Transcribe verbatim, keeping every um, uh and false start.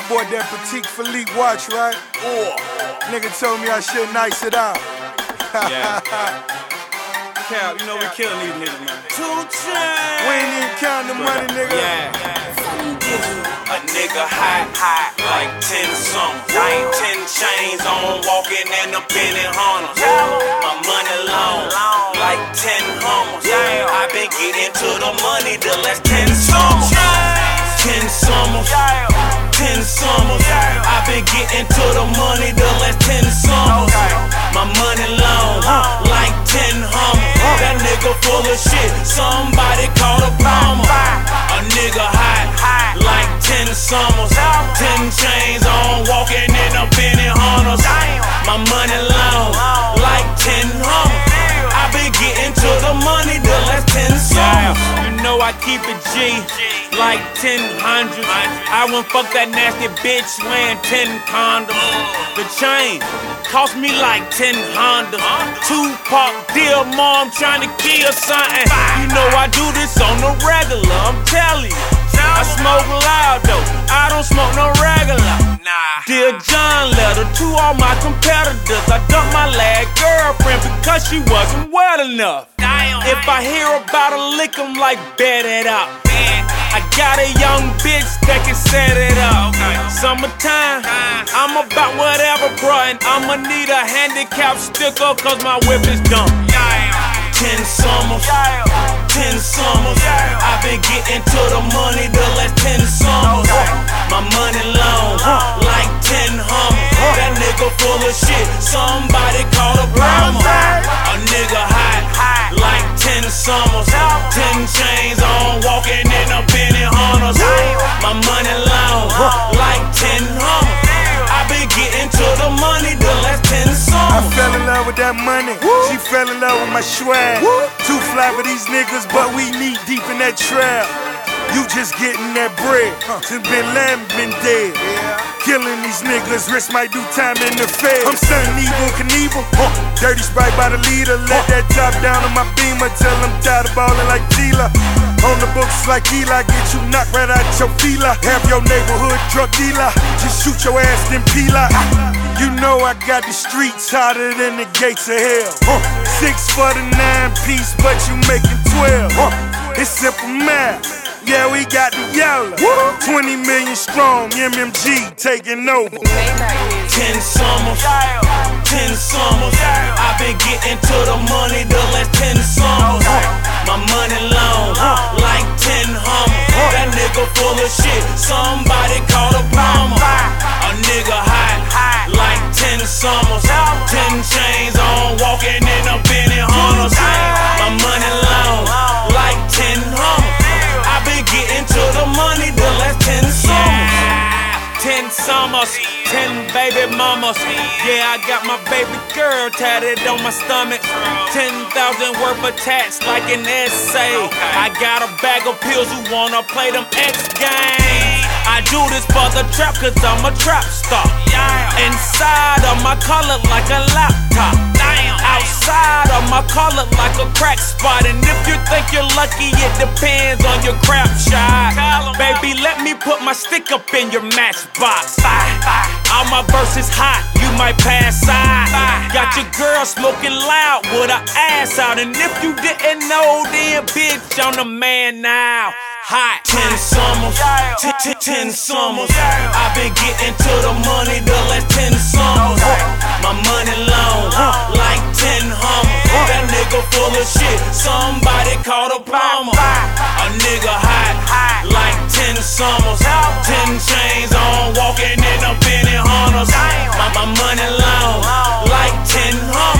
bought that Petite Philippe watch, right? Oh. Nigga told me I should nice it out. Yeah. Cap, you know we killing these niggas, man. Two chains. We ain't even counting the money, nigga. Yeah. A nigga hot, hot like ten summers. Ten chains on, walking in the Benny Hunters. My money long, like ten hummers. I been getting to the money the last ten summers. Ten summers, ten summers. I been getting to the money the last ten summers. My money long, like ten hummers. That nigga full of shit. Somebody call a bomber. A nigga hot, like ten summers. Ten chains on, walking in the Benny Hunters. My money long, like ten hummers. I been getting to the money the last ten summers. You know I keep it G, like ten hundreds. I won't fuck that nasty bitch wearing ten condoms. The chain cost me like ten Hondas. Tupac deal, mom trying to kill something. You know I do this on the regular, I'm telling you. I smoke loud though, I don't smoke no regular. Nah. Dear John letter to all my competitors. I dumped my last girlfriend because she wasn't well enough. Damn. If I hear about a lick, I'm like, bet it up. I got a young bitch that can set it up. Summertime, I'm about whatever, bruh. And I'ma need a handicap sticker cause my whip is dumb. Ten summers, ten summers. I've been getting to the money the last ten summers. My money long, like ten hummers. That nigga full of shit, somebody call a bomber. A nigga hot, like ten summers. Ten chains on, walking in the Benny Hunters. My money long, like ten hummers. I been getting to the money the last ten summers. I fell in love with that money. She fell in love with my swag. Too fly for these niggas, but we knee deep in that trail. You just getting that bread. Since Bin Laden been dead. Killing these niggas, risk might do time in the Fed. I'm stunning Evel Knievel. Dirty Sprite by the leader. Let that top down on my beamer till I'm tired of ballin' like Tila. On the books like Eli, get you knocked right out your fila. Have your neighborhood drug dealer, just shoot your ass then peel out. You know I got the streets hotter than the gates of hell. uh, Six for the nine piece, but you making twelve. uh, It's simple math, yeah we got the yellow. Twenty million strong, M M G taking over. Ten summers, ten summers. I've been getting to the money the last ten summers. My money long, like ten hummers. That nigga full of shit, somebody call a bomber. A nigga hot, like ten summers. Ten chains on, walking in the Benny Hunters. My money long, like ten hummers. I been getting to the money the last ten summers. Ten summers, ten baby mamas. Yeah, I got my baby girl tatted on my stomach. Ten thousand worth of tats like an essay. I got a bag of pills who wanna play them X games. I do this for the trap cause I'm a trap star. Inside of my car look like a laptop. Outside of my car look like a crack spot. And if you think you're lucky, it depends on your crap shot. Baby, let me put my stick up in your matchbox. All my verses hot, you might pass out. Got your girl smoking loud with her ass out. And if you didn't know, then bitch, I'm the man now. Hot. Ten summers, ten, ten, ten summers. I've been getting to the money the last ten summers. My money long, like ten hummers. That nigga full of shit, somebody call a bomber. A nigga hot, like ten summers. Ten chains on, walking in the Benny Hunters. My, my money long, like ten hummers.